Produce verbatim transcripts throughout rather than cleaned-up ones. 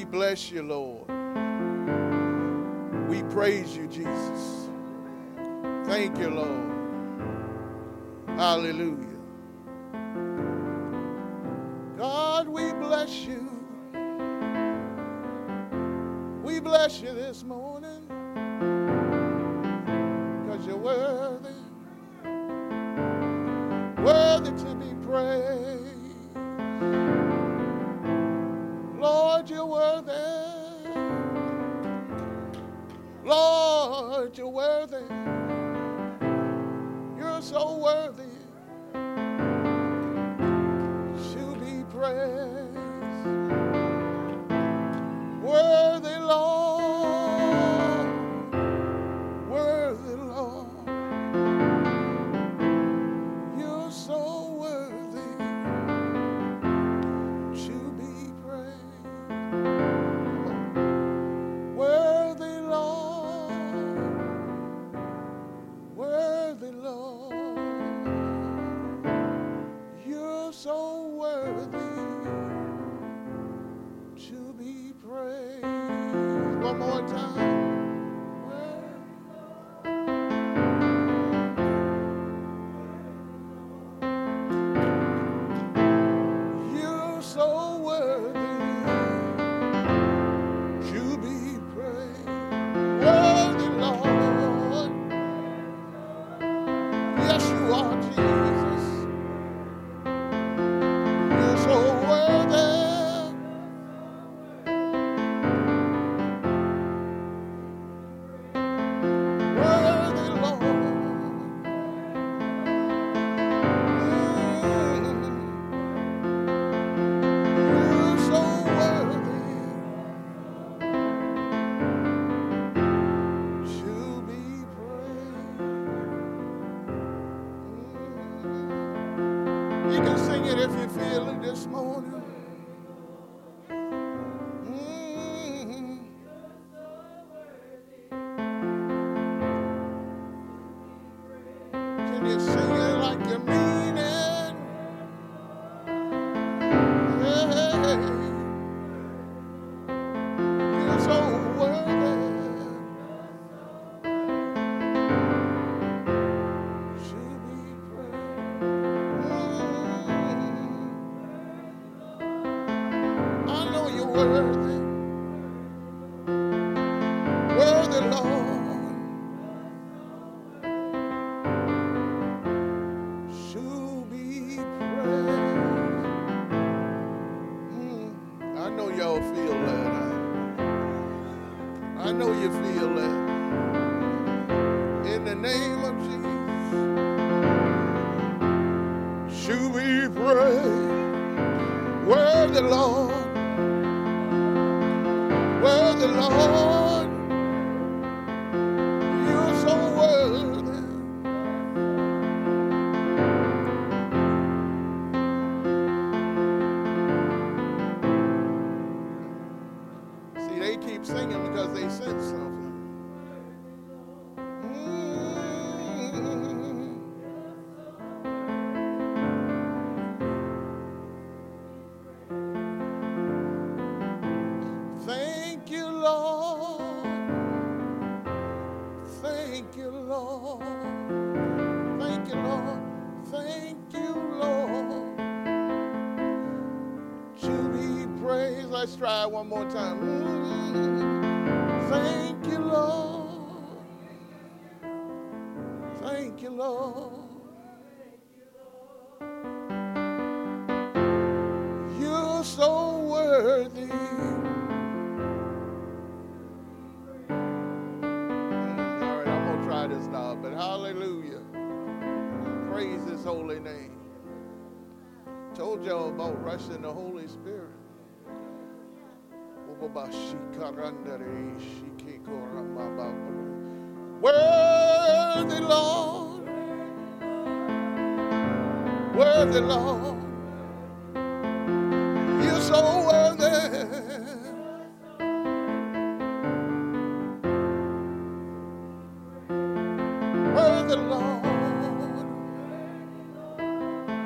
We bless you, Lord. We praise you, Jesus. Thank you, Lord. Hallelujah. God, we bless you. We bless you this morning because you're worthy, worthy to be praised. Lord, you're worthy. Lord, you're worthy. You're so worthy to be praised. Worthy, Lord. Worthy, Lord. You're so worthy to be praised. Worthy, Lord. Worthy, Lord. You're so worthy to be praised. One more time. You're so worthy to be praised. Worthy, Lord. Yes, you are, Jesus. You're so worthy. Worthy, Lord. Mm. You're so worthy to be praised. Mm. You can sing it if you feel it this morning. Mm. Can you sing it like you mean it? Hey, you're so worthy to be praised. Mm. I know you're worthy. Worthy, Lord, to be praised. Mm. I know y'all feel that. I, I know you feel that. In the name of Jesus, to be praised. Worthy, Lord. Worthy, Lord. You're so worthy. See, they keep singing because they sense something. Mm. Thank you, Lord. Thank you, Lord. Thank you, Lord. Thank you, Lord. To be praised. Let's try it one more time. Mm. Thank you, Lord. Thank you, Lord. You're so worthy. Mm, all right, I'm going to try this now, but hallelujah. Praise his holy name. Told y'all about rushing the Holy Spirit. Worthy, Lord. Worthy, Lord. You're so worthy. Worthy, Lord.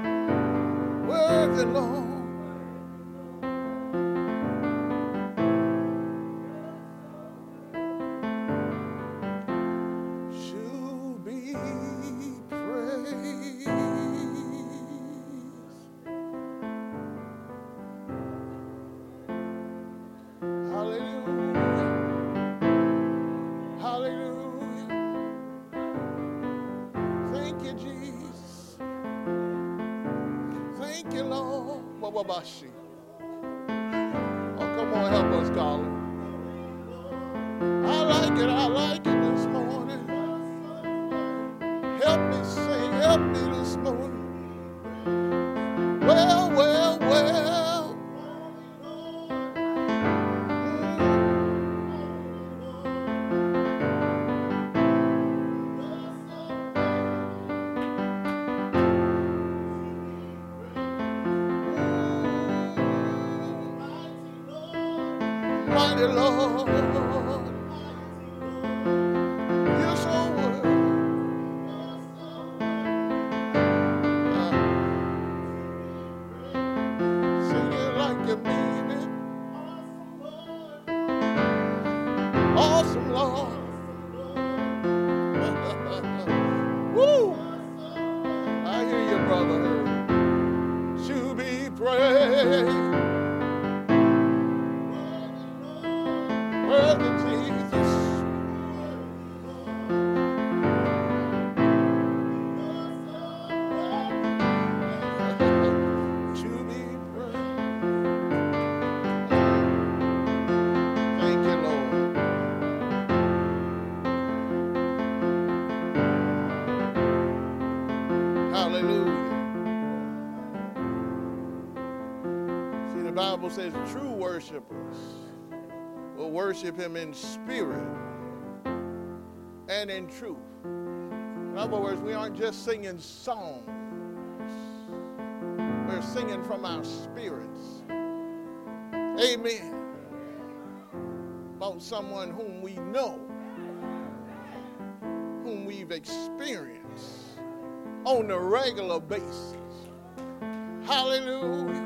Worthy, Lord. Babashi. Oh, come on, help us, Colin. I like it, I like it this morning. Help me sing, help me this morning. Well, well, well. Mm. Mighty Lord. You're so worthy. You mean it. Awesome Lord. Woo! I hear you, brother. To be praised. Worthy Jesus. The Bible says true worshipers will worship him in spirit and in truth. In other words, we aren't just singing songs. We're singing from our spirits. Amen. About someone whom we know, whom we've experienced on a regular basis. Hallelujah.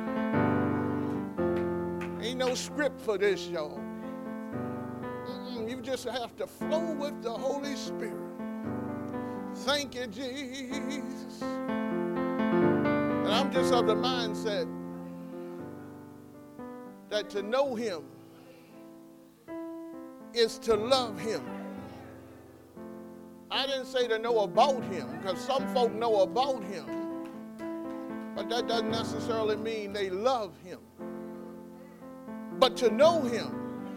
Ain't no script for this, y'all. Mm-mm, you just have to flow with the Holy Spirit. Thank you, Jesus. And I'm just of the mindset that to know him is to love him. I didn't say to know about him, because some folk know about him, but that doesn't necessarily mean they love him. But to know him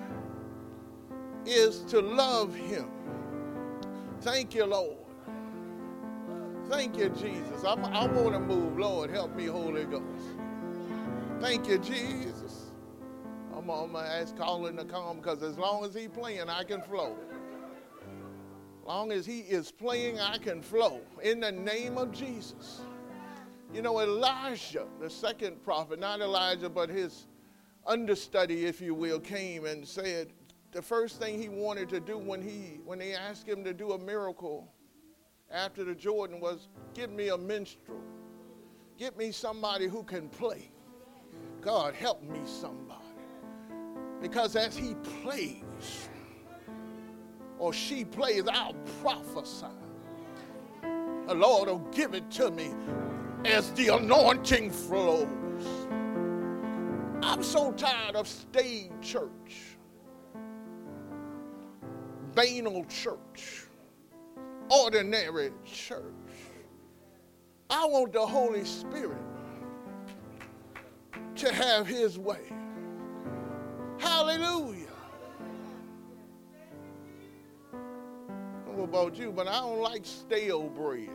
is to love him. Thank you, Lord. Thank you, Jesus. I, I want to move. Lord, help me, Holy Ghost. Thank you, Jesus. I'm, I'm going to ask Colin to come, because as long as he's playing, I can flow. As long as he is playing, I can flow. In the name of Jesus. You know, Elijah, the second prophet, not Elijah, but his understudy, if you will, came and said the first thing he wanted to do when he when they asked him to do a miracle after the Jordan was, give me a minstrel. Get me somebody who can play. God, help me somebody. Because as he plays, or she plays, I'll prophesy. The Lord will give it to me as the anointing flows. I'm so tired of stage church, banal church, ordinary church. I want the Holy Spirit to have his way. Hallelujah. I don't know about you, but I don't like stale bread.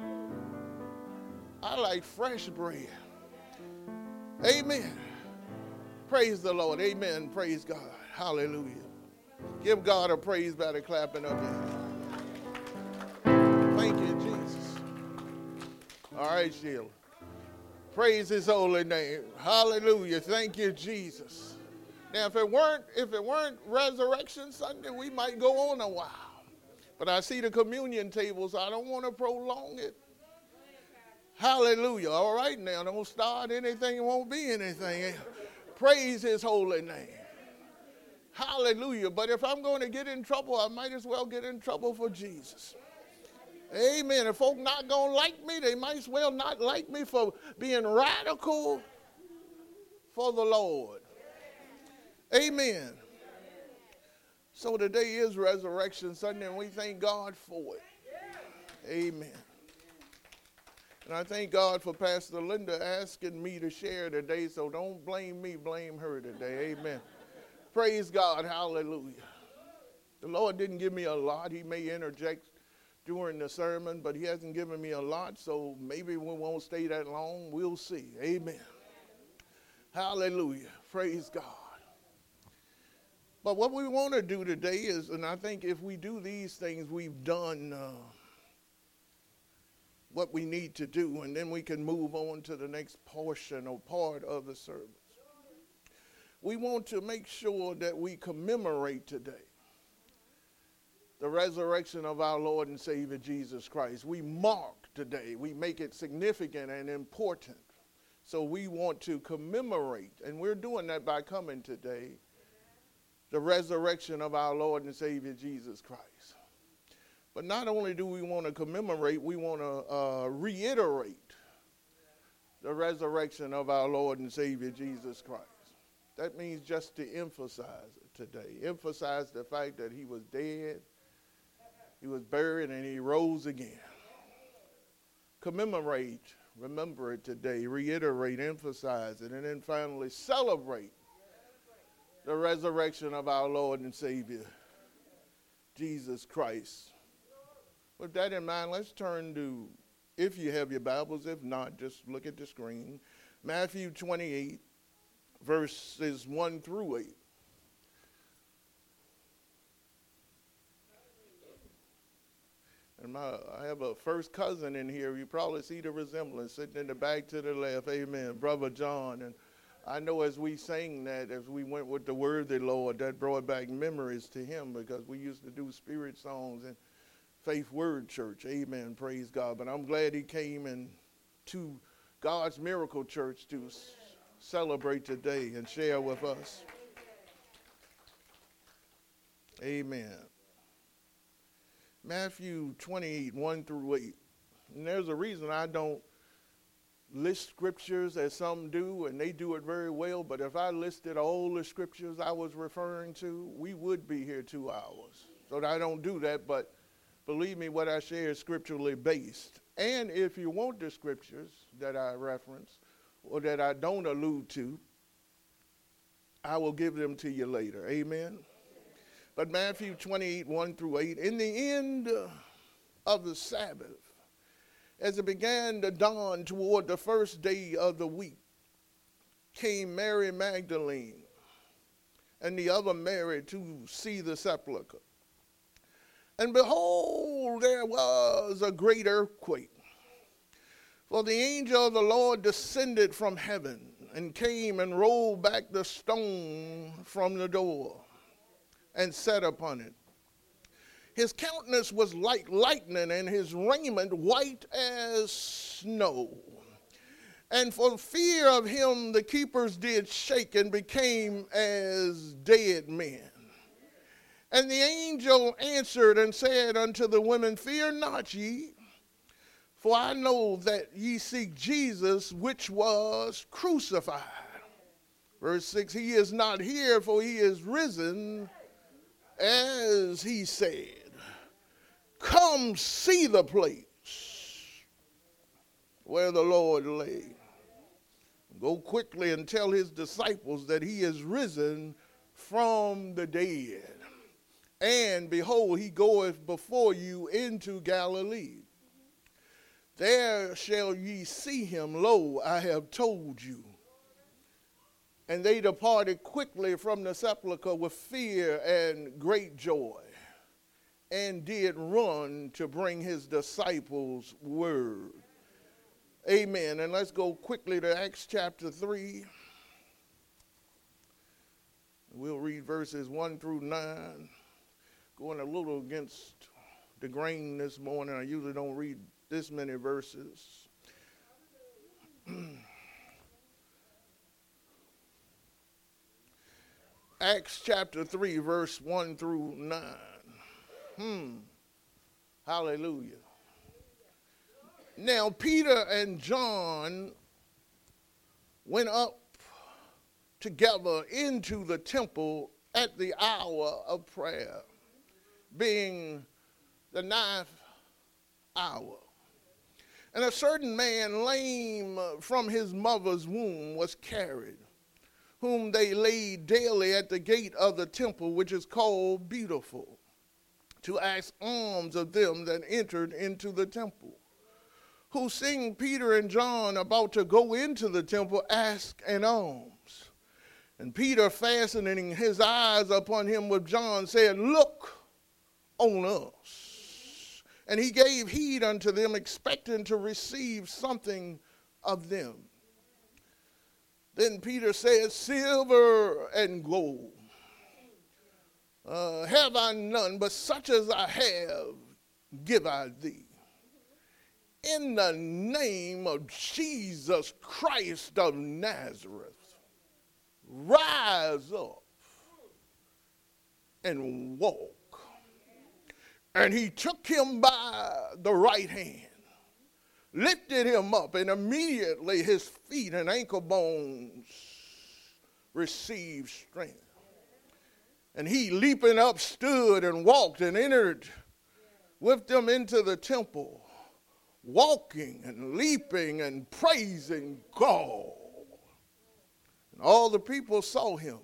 I like fresh bread. Amen. Praise the Lord. Amen. Praise God. Hallelujah. Give God a praise by the clapping of your hands. Thank you, Jesus. All right, Sheila. Praise his holy name. Hallelujah. Thank you, Jesus. Now, if it weren't, if it weren't Resurrection Sunday, we might go on a while. But I see the communion table, so I don't want to prolong it. Hallelujah. All right now, don't start anything, it won't be anything. Praise his holy name. Hallelujah. But if I'm going to get in trouble, I might as well get in trouble for Jesus. Amen. If folk not going to like me, they might as well not like me for being radical for the Lord. Amen. So today is Resurrection Sunday, and we thank God for it. Amen. And I thank God for Pastor Linda asking me to share today, so don't blame me, blame her today. Amen. Praise God. Hallelujah. The Lord didn't give me a lot. He may interject during the sermon, but he hasn't given me a lot, so maybe we won't stay that long. We'll see. Amen. Hallelujah. Praise God. But what we want to do today is, and I think if we do these things, we've done uh, what we need to do, and then we can move on to the next portion or part of the service. We want to make sure that we commemorate today the resurrection of our Lord and Savior Jesus Christ. We mark today. We make it significant and important. So we want to commemorate, and we're doing that by coming today, the resurrection of our Lord and Savior Jesus Christ. But not only do we want to commemorate, we want to uh, reiterate the resurrection of our Lord and Savior Jesus Christ. That means just to emphasize it today. Emphasize the fact that he was dead, he was buried, and he rose again. Commemorate, remember it today, reiterate, emphasize it, and then finally celebrate the resurrection of our Lord and Savior, Jesus Christ. With that in mind, let's turn to, if you have your Bibles, if not, just look at the screen. Matthew twenty-eight, verses one through eight. And my, I have a first cousin in here. You probably see the resemblance sitting in the back to the left. Amen. Brother John. And I know as we sang that, as we went with the Worthy Lord, that brought back memories to him because we used to do spirit songs and Faith Word Church. Amen. Praise God. But I'm glad he came in to God's Miracle Church to s- celebrate today and share with us. Amen. Matthew twenty-eight, one through eight. And there's a reason I don't list scriptures as some do, and they do it very well. But if I listed all the scriptures I was referring to, we would be here two hours. So I don't do that, but believe me, what I share is scripturally based. And if you want the scriptures that I reference or that I don't allude to, I will give them to you later. Amen. But Matthew twenty-eight, one through eight, in the end of the Sabbath, as it began to dawn toward the first day of the week, came Mary Magdalene and the other Mary to see the sepulchre. And behold, there was a great earthquake. For the angel of the Lord descended from heaven and came and rolled back the stone from the door and sat upon it. His countenance was like lightning, and his raiment white as snow. And for fear of him, the keepers did shake and became as dead men. And the angel answered and said unto the women, fear not ye, for I know that ye seek Jesus, which was crucified. Verse six, he is not here, for he is risen, as he said. Come see the place where the Lord lay. Go quickly and tell his disciples that he is risen from the dead. And behold, he goeth before you into Galilee. There shall ye see him. Lo, I have told you. And they departed quickly from the sepulchre with fear and great joy, and did run to bring his disciples word. Amen. And let's go quickly to Acts chapter three. We'll read verses one through nine. Going a little against the grain this morning. I usually don't read this many verses. Acts chapter three, verse one through nine. Hmm. Hallelujah. Now Peter and John went up together into the temple at the hour of prayer, being the ninth hour. And a certain man, lame from his mother's womb, was carried, whom they laid daily at the gate of the temple, which is called Beautiful, to ask alms of them that entered into the temple, who, seeing Peter and John about to go into the temple, asked an alms. And Peter, fastening his eyes upon him with John, said, Look on us. And he gave heed unto them, expecting to receive something of them. Then Peter said, Silver and gold uh, have I none, but such as I have give I thee. In the name of Jesus Christ of Nazareth, rise up and walk. And he took him by the right hand, lifted him up, and immediately his feet and ankle bones received strength. And he, leaping up, stood and walked and entered with them into the temple, walking and leaping and praising God. And all the people saw him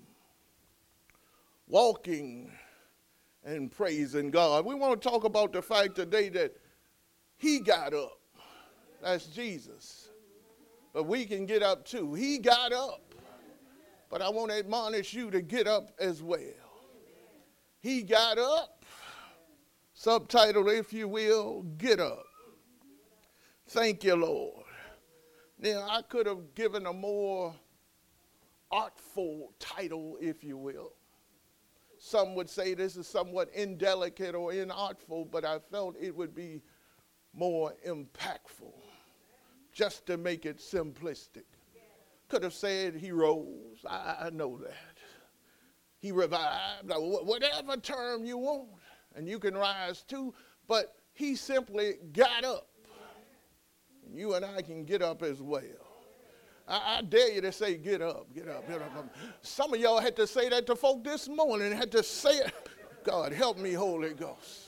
walking and praising God. We want to talk about the fact today that he got up. That's Jesus. But we can get up too. He got up. But I want to admonish you to get up as well. He got up. Subtitle, if you will, get up. Thank you, Lord. Now, I could have given a more artful title, if you will. Some would say this is somewhat indelicate or inartful, but I felt it would be more impactful just to make it simplistic. Could have said he rose. I, I know that. He revived. Whatever term you want, and you can rise too, but he simply got up. And you and I can get up as well. I, I dare you to say, get up, get up, get up. Some of y'all had to say that to folk this morning, had to say it. God, help me, Holy Ghost.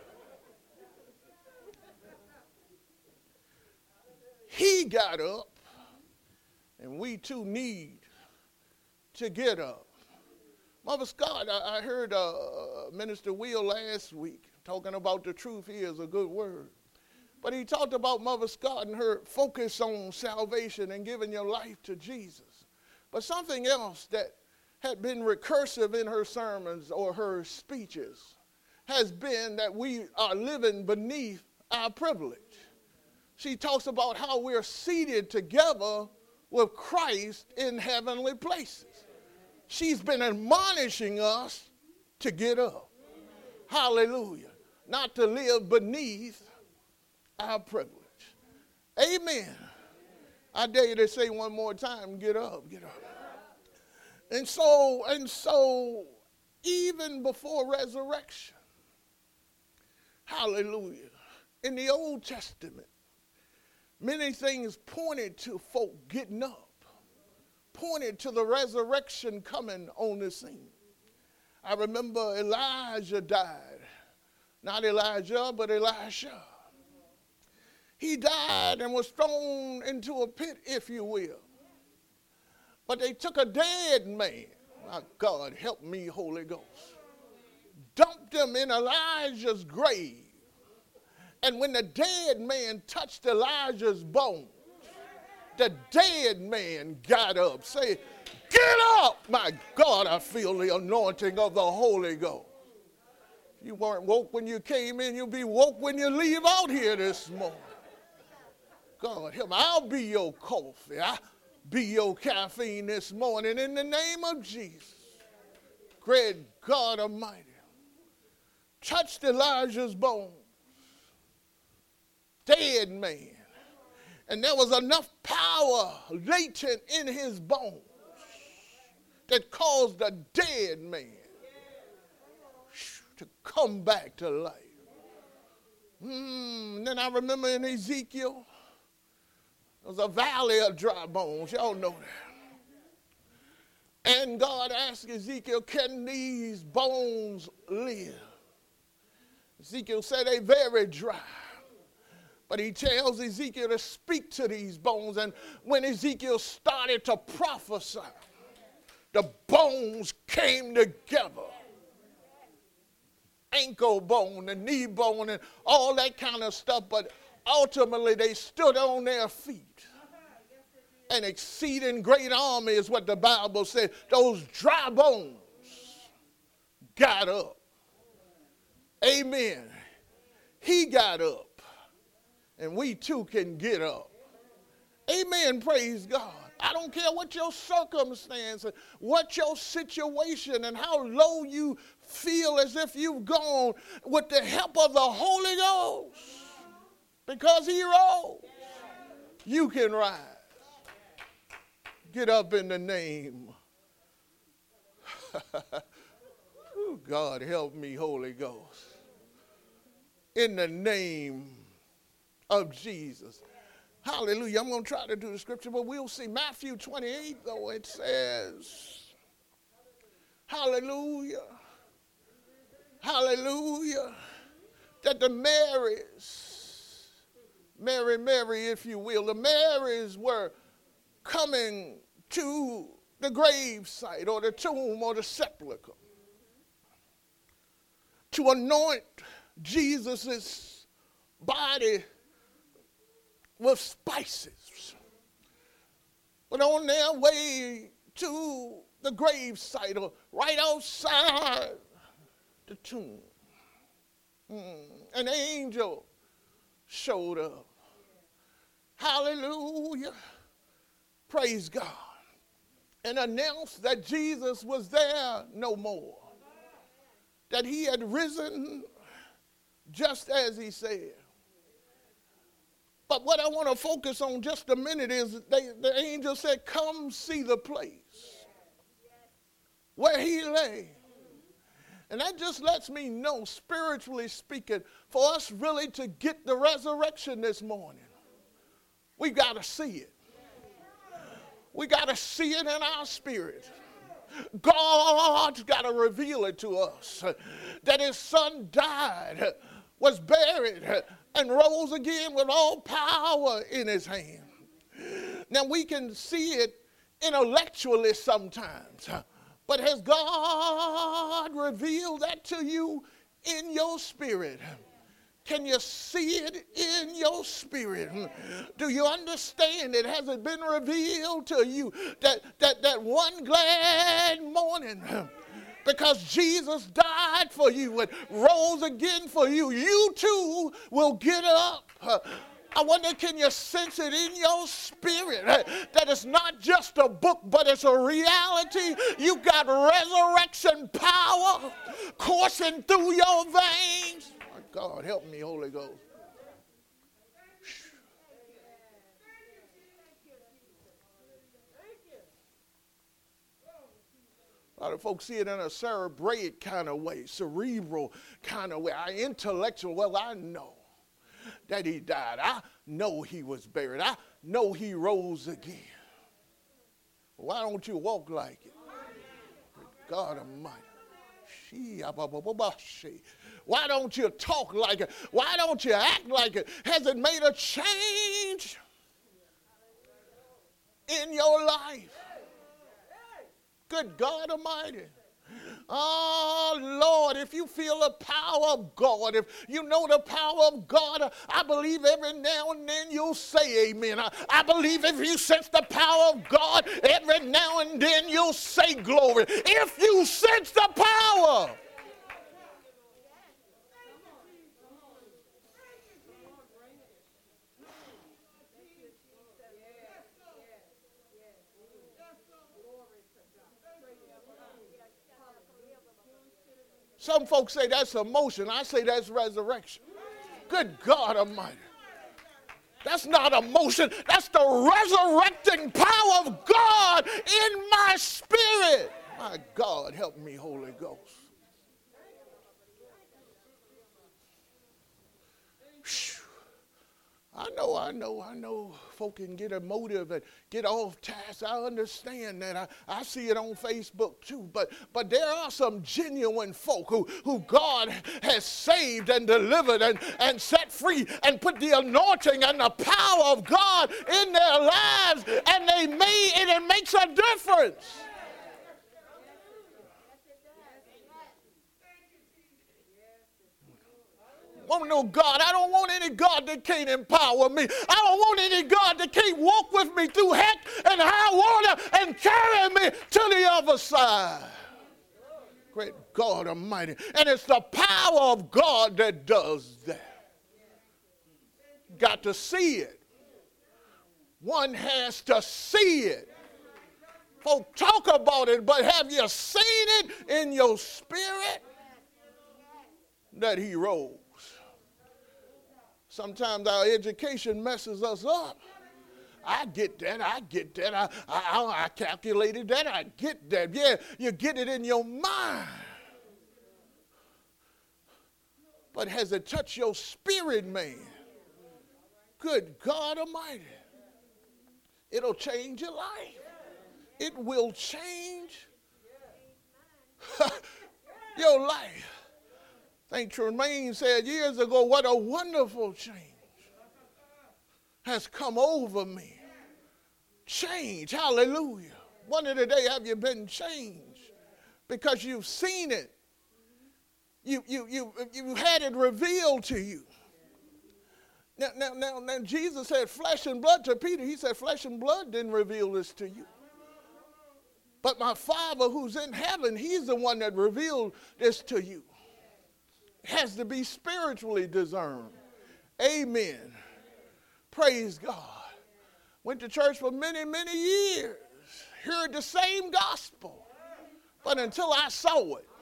He got up, and we too need to get up. Mother Scott, I, I heard uh, Minister Will last week talking about the truth here is a good word. But he talked about Mother Scott and her focus on salvation and giving your life to Jesus. But something else that had been recursive in her sermons or her speeches has been that we are living beneath our privilege. She talks about how we're seated together with Christ in heavenly places. She's been admonishing us to get up. Hallelujah. Not to live beneath our privilege. Amen. I dare you to say one more time, get up, get up. And so, and so, even before resurrection, hallelujah, in the Old Testament, many things pointed to folk getting up, pointed to the resurrection coming on the scene. I remember Elijah died. Not Elijah, but Elisha. He died and was thrown into a pit, if you will. But they took a dead man. My God, help me, Holy Ghost. Dumped him in Elijah's grave. And when the dead man touched Elijah's bones, the dead man got up. Say, get up! My God, I feel the anointing of the Holy Ghost. If you weren't woke when you came in, you'll be woke when you leave out here this morning. God, help me. I'll be your coffee. I'll be your caffeine this morning in the name of Jesus. Great God Almighty. Touched Elijah's bones. Dead man. And there was enough power latent in his bones that caused a dead man to come back to life. Mm, then I remember in Ezekiel, there was a valley of dry bones. Y'all know that. And God asked Ezekiel, can these bones live? Ezekiel said, they very dry. But he tells Ezekiel to speak to these bones. And when Ezekiel started to prophesy, the bones came together. Ankle bone, the knee bone, and all that kind of stuff. But ultimately, they stood on their feet. An exceeding great army is what the Bible said. Those dry bones got up. Amen. He got up. And we too can get up. Amen. Praise God. I don't care what your circumstance, what your situation, and how low you feel as if you've gone, with the help of the Holy Ghost, because he rose, you can rise. Get up in the name. Ooh, God help me, Holy Ghost. In the name of Jesus. Hallelujah. I'm going to try to do the scripture, but we'll see. Matthew twenty-eight, though, it says, hallelujah, hallelujah, that the Marys, Mary, Mary, if you will, the Marys were coming to the grave site or the tomb or the sepulchre to anoint Jesus' body with spices. But on their way to the grave site or right outside the tomb, an angel showed up. Hallelujah. Praise God. And announced that Jesus was there no more. That he had risen just as he said. But what I want to focus on just a minute is they, the angel said, come see the place where he lay. And that just lets me know, spiritually speaking, for us really to get the resurrection this morning, we got to see it. We got to see it in our spirit. God's got to reveal it to us, that his son died, was buried, and rose again with all power in his hand. Now we can see it intellectually sometimes, but has God revealed that to you in your spirit? Can you see it in your spirit? Do you understand it? Has it been revealed to you that, that, that one glad morning, because Jesus died for you and rose again for you, you too will get up. I wonder, can you sense it in your spirit that it's not just a book, but it's a reality? You got resurrection power coursing through your veins. My God, help me, Holy Ghost. A lot of folks see it in a cerebrate kind of way, cerebral kind of way. I intellectual, well, I know that he died. I know he was buried. I know he rose again. Why don't you walk like it? God Almighty. Why don't you talk like it? Why don't you act like it? Has it made a change in your life? Good God Almighty. Oh, Lord, if you feel the power of God, if you know the power of God, I believe every now and then you'll say amen. I, I believe if you sense the power of God, every now and then you'll say glory. If you sense the power. Some folks say that's emotion. I say that's resurrection. Good God Almighty. That's not emotion. That's the resurrecting power of God in my spirit. My God, help me, Holy Ghost. I know, I know, I know folk can get emotive and get off task. I understand that. I, I see it on Facebook too. But but there are some genuine folk who, who God has saved and delivered and, and set free and put the anointing and the power of God in their lives, and they made it, it makes a difference. I want no God. I don't want any God that can't empower me. I don't want any God that can't walk with me through heck and high water and carry me to the other side. Great God Almighty. And it's the power of God that does that. Got to see it. One has to see it. Folk talk about it, but have you seen it in your spirit that he rose? Sometimes our education messes us up. I get that, I get that, I, I, I calculated that, I get that. Yeah, you get it in your mind. But has it touched your spirit, man? Good God Almighty. It'll change your life. It will change your life. I think Tremaine said years ago, what a wonderful change has come over me. Change, hallelujah. One of the day, have you been changed? Because you've seen it. You, you, you, you had it revealed to you. Now, now, now, now, Jesus said flesh and blood to Peter. He said flesh and blood didn't reveal this to you. But my Father who's in heaven, he's the one that revealed this to you. Has to be spiritually discerned. Amen. Praise God. Went to church for many, many years. Heard the same gospel. But until I saw it,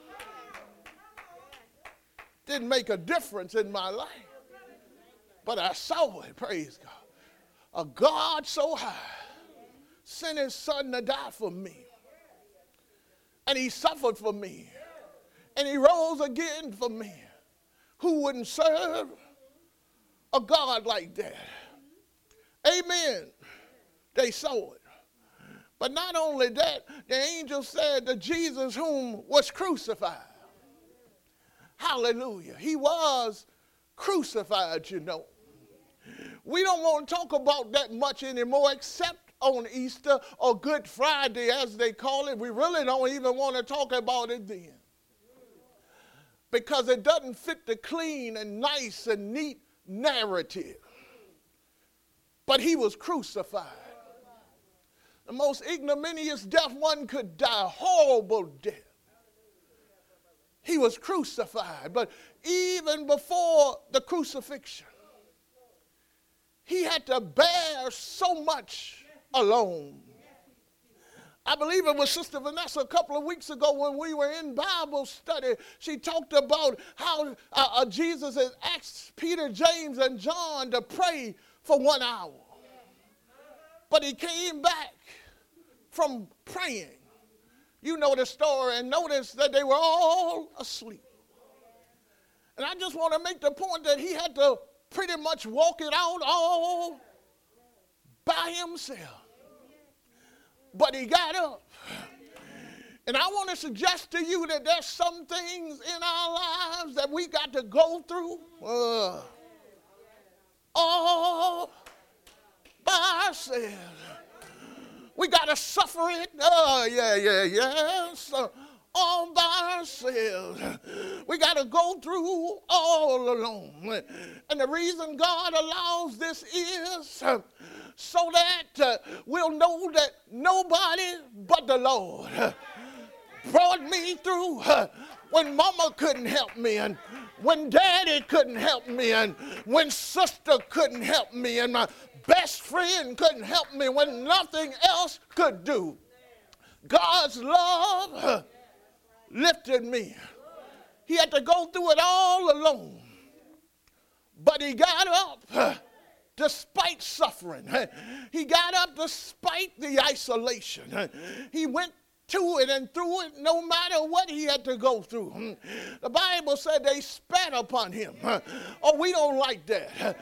didn't make a difference in my life. But I saw it, praise God. A God so high sent his son to die for me. And he suffered for me. And he rose again for me. Who wouldn't serve a God like that? Amen. They saw it. But not only that, the angel said that Jesus whom was crucified. Hallelujah. He was crucified, you know. We don't want to talk about that much anymore except on Easter or Good Friday as they call it. We really don't even want to talk about it then. Because it doesn't fit the clean and nice and neat narrative. But he was crucified. The most ignominious death one could die, horrible death. He was crucified. But even before the crucifixion, he had to bear so much alone. I believe it was Sister Vanessa a couple of weeks ago when we were in Bible study. She talked about how uh, uh, Jesus had asked Peter, James, and John to pray for one hour. But he came back from praying. You know the story, and notice that they were all asleep. And I just want to make the point that he had to pretty much walk it out all by himself. But he got up. And I want to suggest to you that there's some things in our lives that we got to go through uh, all by ourselves. We got to suffer it. Oh, yeah, yeah, yes. Uh, all by ourselves. We got to go through all alone. And the reason God allows this is uh, so that uh, we'll know that nobody but the Lord uh, brought me through uh, when mama couldn't help me, and when daddy couldn't help me, and when sister couldn't help me, and my best friend couldn't help me, when nothing else could do. God's love uh, lifted me. He had to go through it all alone. But he got up uh, despite suffering. He got up despite the isolation. He went to it and through it no matter what he had to go through. The Bible said they spat upon him. Oh, we don't like that.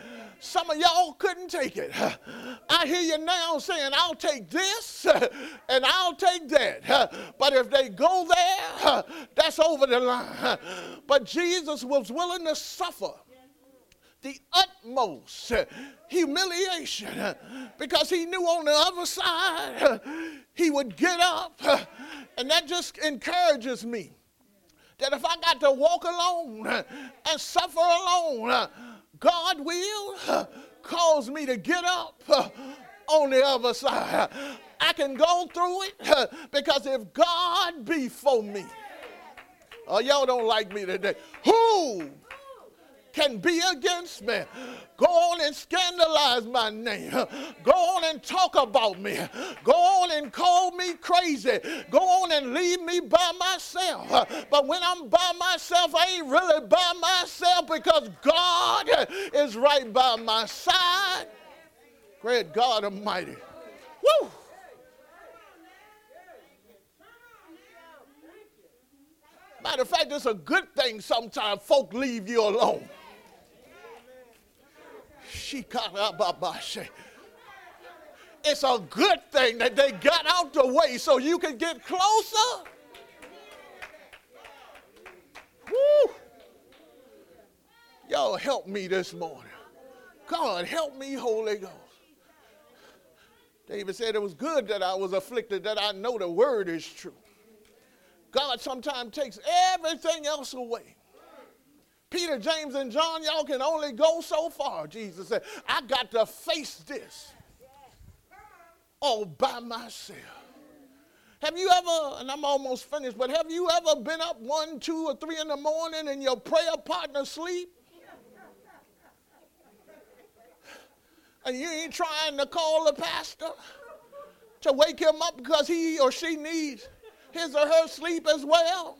Some of y'all couldn't take it. I hear you now saying, I'll take this and I'll take that. But if they go there, that's over the line. But Jesus was willing to suffer the utmost humiliation because he knew on the other side he would get up. And that just encourages me that if I got to walk alone and suffer alone, God will cause me to get up on the other side. I can go through it because if God be for me, oh, y'all don't like me today. Who can be against me? Go on and scandalize my name. Go on and talk about me. Go on and call me crazy. Go on and leave me by myself. But when I'm by myself, I ain't really by myself because God is right by my side. Great God Almighty. Woo! Matter of fact, it's a good thing sometimes folk leave you alone. It's a good thing that they got out the way so you can get closer. Woo! Y'all help me this morning. God, help me, Holy Ghost. David said it was good that I was afflicted, that I know the word is true. God sometimes takes everything else away. Peter, James, and John, y'all can only go so far. Jesus said, I got to face this all by myself. Have you ever, and I'm almost finished, but have you ever been up one, two, or three in the morning and your prayer partner sleep? And you ain't trying to call the pastor to wake him up because he or she needs his or her sleep as well?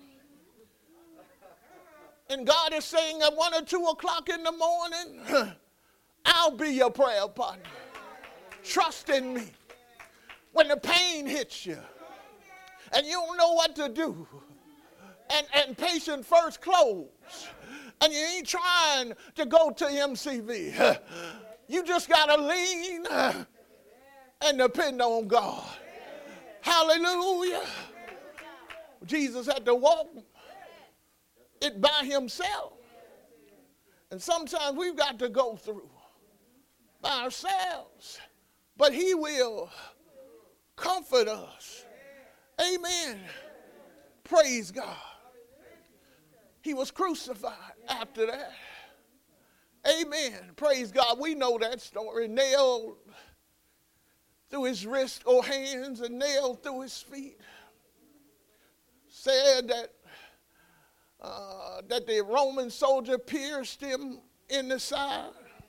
And God is saying at one or two o'clock in the morning, I'll be your prayer partner. Trust in me. When the pain hits you and you don't know what to do, and, and patient first close, and you ain't trying to go to M C V, you just got to lean and depend on God. Hallelujah. Jesus had to walk it by himself. And sometimes we've got to go through by ourselves. But he will comfort us. Amen. Praise God. He was crucified after that. Amen. Praise God. We know that story. Nailed through his wrist or hands and nailed through his feet. Said that Uh, that the Roman soldier pierced him in the side.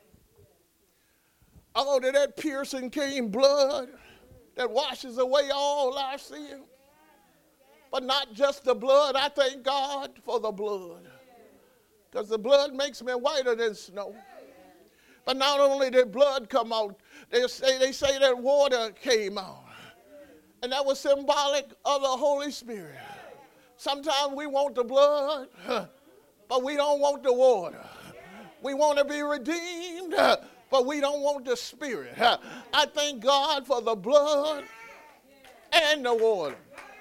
Out of that piercing came blood that washes away all our sin. But not just the blood. I thank God for the blood, because the blood makes me whiter than snow. But not only did blood come out, they say, they say that water came out. And that was symbolic of the Holy Spirit. Sometimes we want the blood, but we don't want the water. We want to be redeemed, but we don't want the Spirit. I thank God for the blood and the water.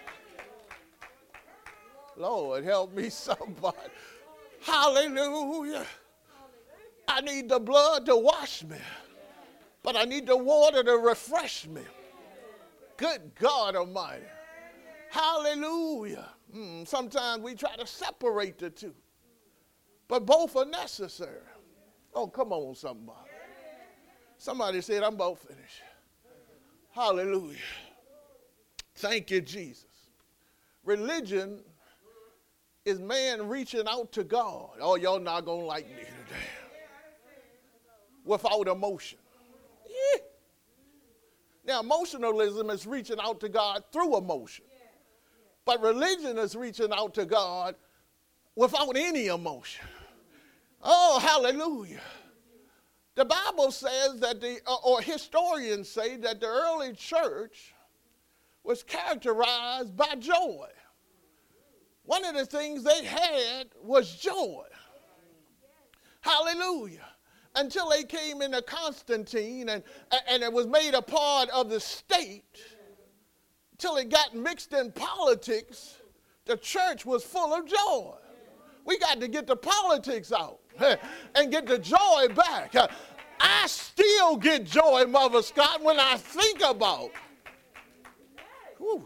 Lord, help me somebody. Hallelujah. I need the blood to wash me, but I need the water to refresh me. Good God Almighty. Hallelujah. Mm, sometimes we try to separate the two, but both are necessary. Oh, come on, somebody. Somebody said, I'm about finished. Hallelujah. Thank you, Jesus. Religion is man reaching out to God. Oh, y'all not going to like me today. Without emotion. Yeah. Now, emotionalism is reaching out to God through emotion. But religion is reaching out to God without any emotion. Oh, hallelujah. The Bible says that the, or historians say that the early church was characterized by joy. One of the things they had was joy. Hallelujah. until they came into Constantine and, and it was made a part of the state, till it got mixed in politics. The church was full of joy. We got to get the politics out and get the joy back. I still get joy, Mother Scott, when I think about whew,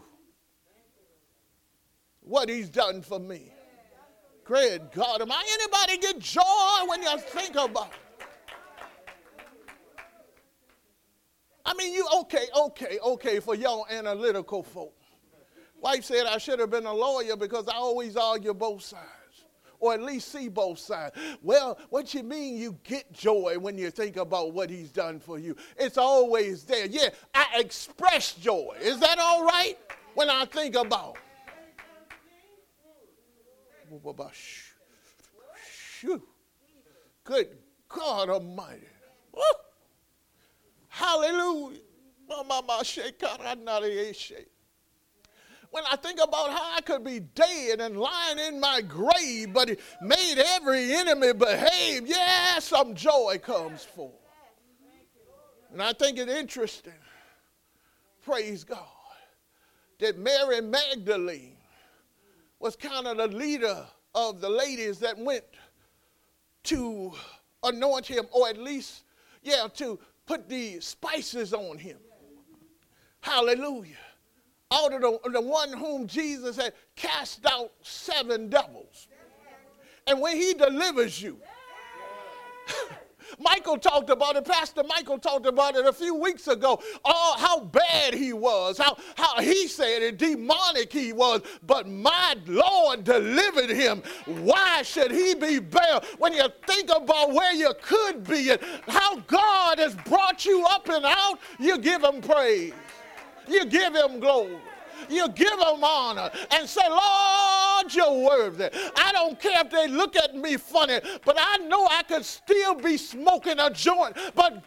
what he's done for me. Great God, am I anybody get joy when you think about it? I mean, you, okay, okay, okay, for y'all analytical folk. Wife said I should have been a lawyer because I always argue both sides, or at least see both sides. Well, what you mean you get joy when you think about what he's done for you? It's always there. Yeah, I express joy. Is that all right when I think about? Shoo. Good God Almighty. Woo. Hallelujah. When I think about how I could be dead and lying in my grave, but he made every enemy behave, yeah, some joy comes forth. And I think it interesting, praise God, that Mary Magdalene was kind of the leader of the ladies that went to anoint him, or at least, yeah, to put the spices on him. Hallelujah. Out of the, the one whom Jesus had cast out seven devils. And when he delivers you, Michael talked about it, Pastor Michael talked about it a few weeks ago, oh, how bad he was, how, how he said it, demonic he was, but my Lord delivered him. Why should he be bound? When you think about where you could be and how God has brought you up and out, you give him praise. You give him glory. You give him honor and say, Lord, you're worthy. I don't care if they look at me funny, but I know I could still be smoking a joint. But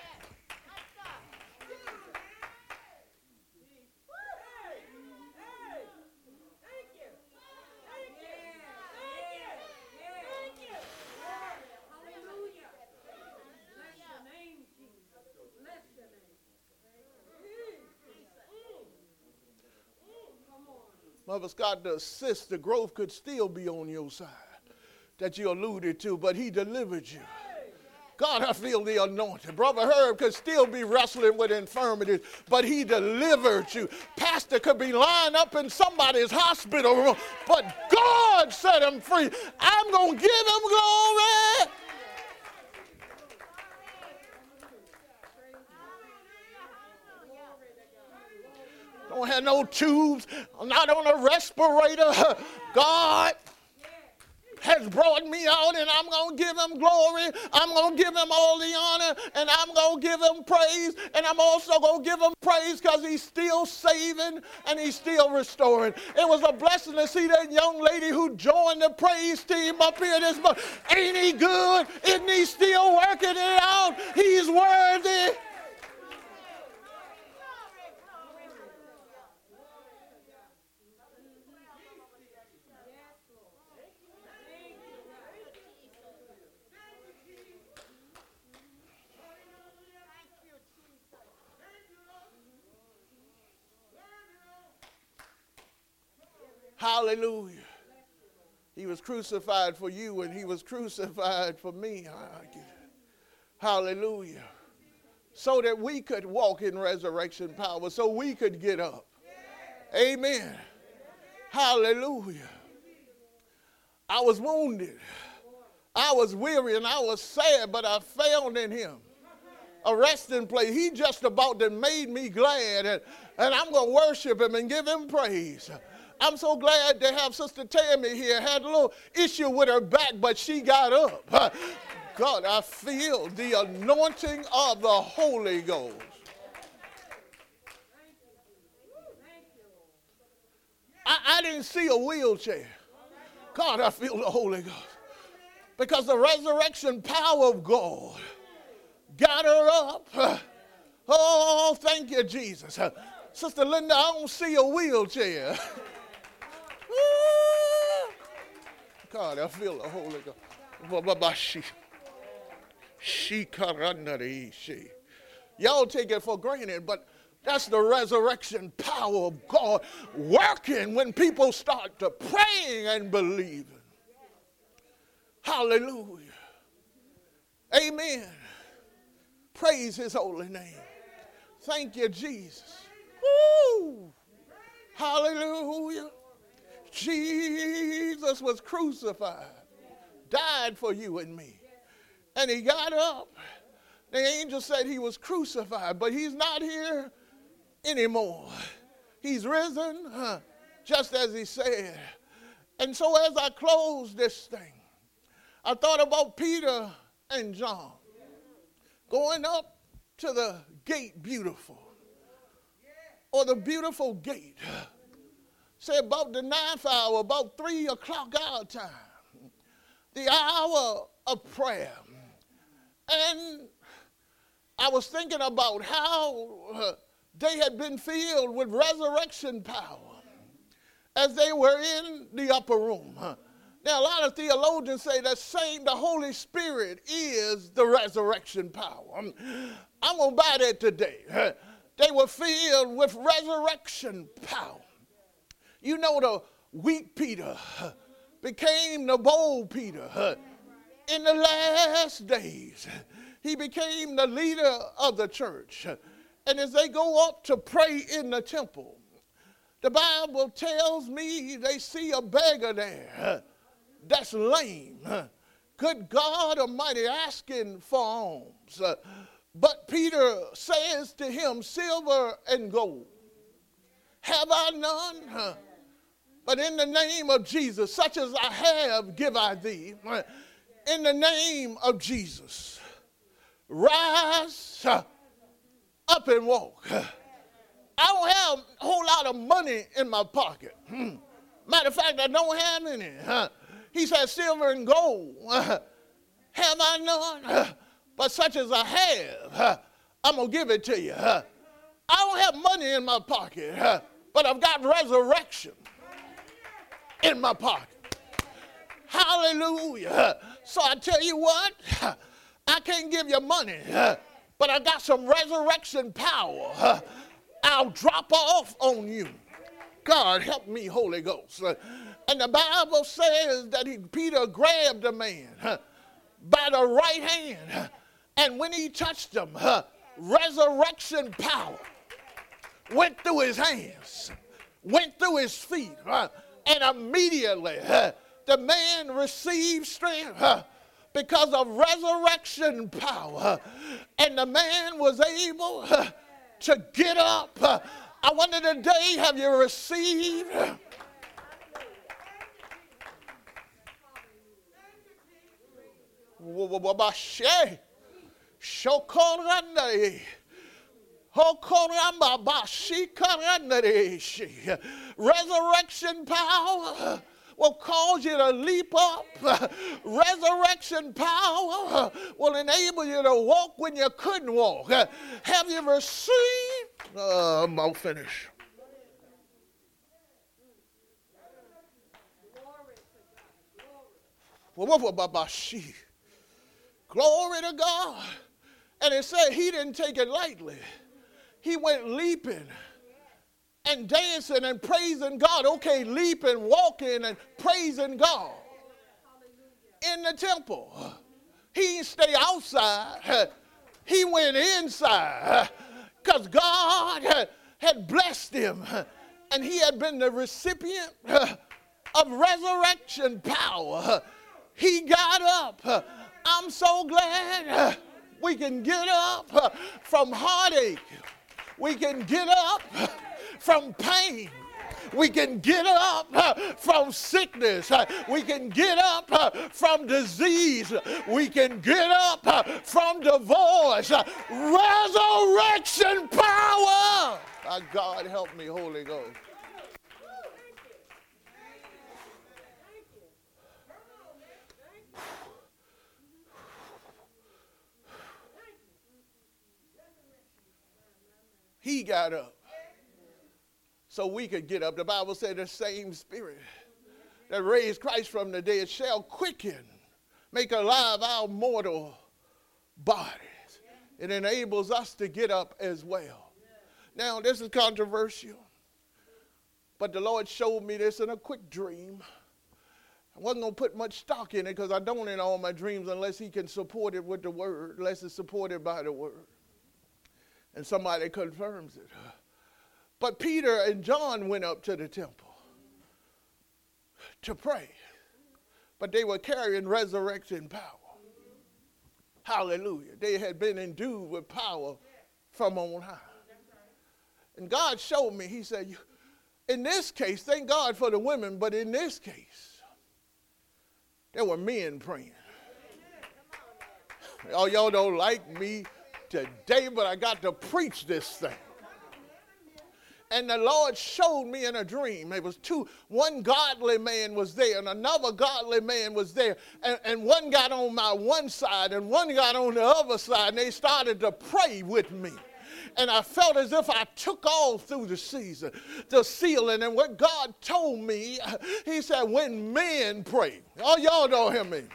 Mother Scott, the assist, the growth could still be on your side that you alluded to, but he delivered you. God, I feel the anointing. Brother Herb could still be wrestling with infirmities, but he delivered you. Pastor could be lying up in somebody's hospital room, but God set him free. I'm going to give him glory. Don't have no tubes. I'm not on a respirator. God has brought me out, and I'm going to give him glory. I'm going to give him all the honor, and I'm going to give him praise. And I'm also going to give him praise because he's still saving and he's still restoring. It was a blessing to see that young lady who joined the praise team up here this morning. Ain't he good? Isn't he still working it out? He's worthy. Hallelujah. He was crucified for you and he was crucified for me. Hallelujah. So that we could walk in resurrection power, so we could get up. Amen. Hallelujah. I was wounded. I was weary and I was sad, but I found in him a resting place. He just about that made me glad, and, and I'm going to worship him and give him praise. I'm so glad to have Sister Tammy here. Had a little issue with her back, but she got up. God, I feel the anointing of the Holy Ghost. I, I didn't see a wheelchair. God, I feel the Holy Ghost. Because the resurrection power of God got her up. Oh, thank you, Jesus. Sister Linda, I don't see a wheelchair. God, I feel the Holy Ghost. Shikaranarishi. Y'all take it for granted, but that's the resurrection power of God working when people start to praying and believing. Hallelujah. Amen. Praise his holy name. Thank you, Jesus. Woo! Hallelujah. Jesus was crucified, died for you and me. And he got up. The angel said he was crucified, but he's not here anymore. He's risen, huh, just as he said. And so as I close this thing, I thought about Peter and John going up to the gate beautiful, or the beautiful gate. Say about the ninth hour, about three o'clock our time, the hour of prayer. And I was thinking about how uh, they had been filled with resurrection power as they were in the upper room. Now, a lot of theologians say that same, the Holy Spirit is the resurrection power. I'm, I'm going to buy that today. They were filled with resurrection power. You know, the weak Peter became the bold Peter. In the last days, he became the leader of the church. And as they go up to pray in the temple, the Bible tells me they see a beggar there that's lame. Good God Almighty, asking for alms. But Peter says to him, silver and gold have I none, but in the name of Jesus, such as I have, give I thee. In the name of Jesus, rise up and walk. I don't have a whole lot of money in my pocket. Matter of fact, I don't have any. He said, silver and gold have I none, but such as I have, I'm going to give it to you. I don't have money in my pocket, but I've got resurrection in my pocket. Hallelujah. So I tell you what, I can't give you money, but I got some resurrection power. I'll drop off on you. God help me, Holy Ghost. And the Bible says that he, Peter grabbed a man by the right hand, and when he touched him, resurrection power went through his hands, went through his feet, and immediately the man received strength because of resurrection power, and the man was able to get up. I wonder today, have you received resurrection power will cause you to leap up. Resurrection power will enable you to walk when you couldn't walk. Have you received? Uh, I'm about finished. Glory to God. And it said he didn't take it lightly. He went leaping and dancing and praising God. Okay, leaping, walking, and praising God in the temple. He didn't stay outside. He went inside because God had, had blessed him, and he had been the recipient of resurrection power. He got up. I'm so glad we can get up from heartache. We can get up from pain. We can get up from sickness. We can get up from disease. We can get up from divorce. Resurrection power. My God, help me, Holy Ghost. He got up so we could get up. The Bible said the same spirit that raised Christ from the dead shall quicken, make alive our mortal bodies. It enables us to get up as well. Now, this is controversial, but the Lord showed me this in a quick dream. I wasn't going to put much stock in it because I don't in all my dreams unless he can support it with the word, unless it's supported by the word. And somebody confirms it. But Peter and John went up to the temple to pray. But they were carrying resurrection power. Hallelujah. They had been endued with power from on high. And God showed me, he said, in this case, thank God for the women, but in this case, there were men praying. Oh, y'all don't like me today, but I got to preach this thing. And the Lord showed me in a dream. It was two, one godly man was there and another godly man was there. And, and one got on my one side and one got on the other side, and they started to pray with me. And I felt as if I took off through the season, the ceiling. And what God told me, he said, when men pray. Oh, y'all don't hear me.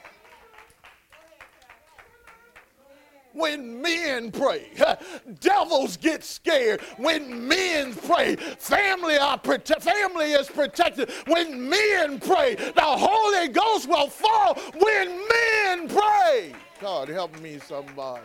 When men pray, devils get scared. When men pray, family are prote- family is protected. When men pray, the Holy Ghost will fall. When men pray, God help me, somebody.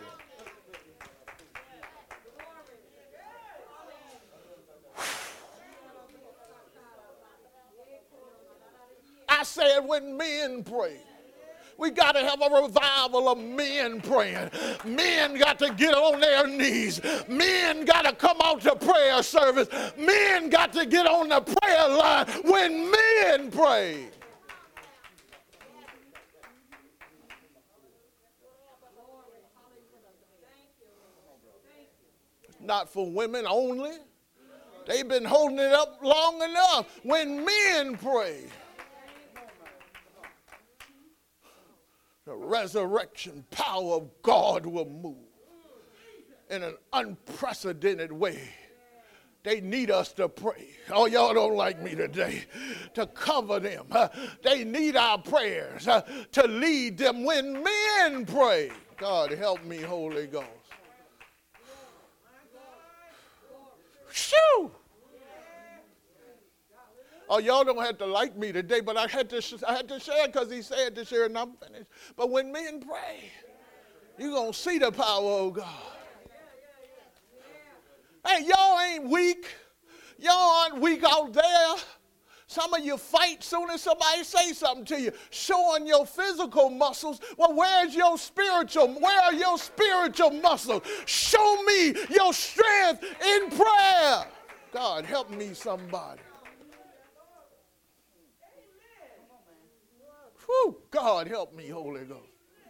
I said, when men pray. We got to have a revival of men praying. Men got to get on their knees. Men got to come out to prayer service. Men got to get on the prayer line when men pray. Not for women only. They've been holding it up long enough. When men pray, the resurrection power of God will move in an unprecedented way. They need us to pray. Oh, y'all don't like me today. To cover them. Uh, they need our prayers uh, to lead them when men pray. God help me, Holy Ghost. Shoo! Oh, y'all don't have to like me today, but I had to, I had to share because he said to share, and I'm finished. But when men pray, you're going to see the power of God. Hey, y'all ain't weak. Y'all aren't weak out there. Some of you fight soon as somebody say something to you, showing your physical muscles. Well, where's your spiritual? Where are your spiritual muscles? Show me your strength in prayer. God, help me, somebody. Whew, God, help me, Holy Ghost.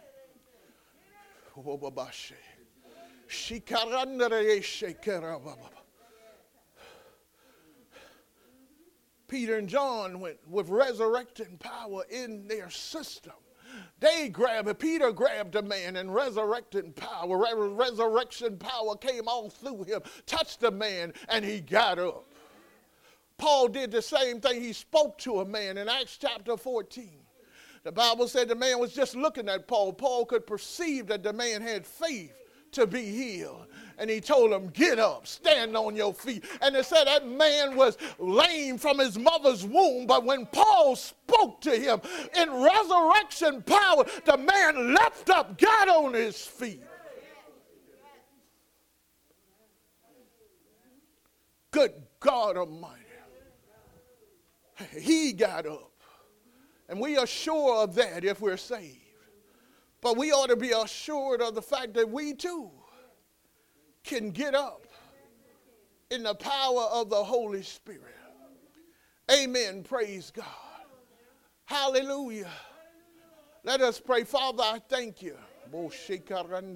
Peter and John went with resurrecting power in their system. They grabbed it. Peter grabbed a man and resurrecting power. Resurrection power came all through him, touched the man, and he got up. Paul did the same thing. He spoke to a man in Acts chapter fourteen. The Bible said the man was just looking at Paul. Paul could perceive that the man had faith to be healed. And he told him, get up, stand on your feet. And it said that man was lame from his mother's womb. But when Paul spoke to him in resurrection power, the man leapt up, got on his feet. Good God Almighty. He got up. And we are sure of that if we're saved. But we ought to be assured of the fact that we too can get up in the power of the Holy Spirit. Amen. Praise God. Hallelujah. Let us pray. Father, I thank you.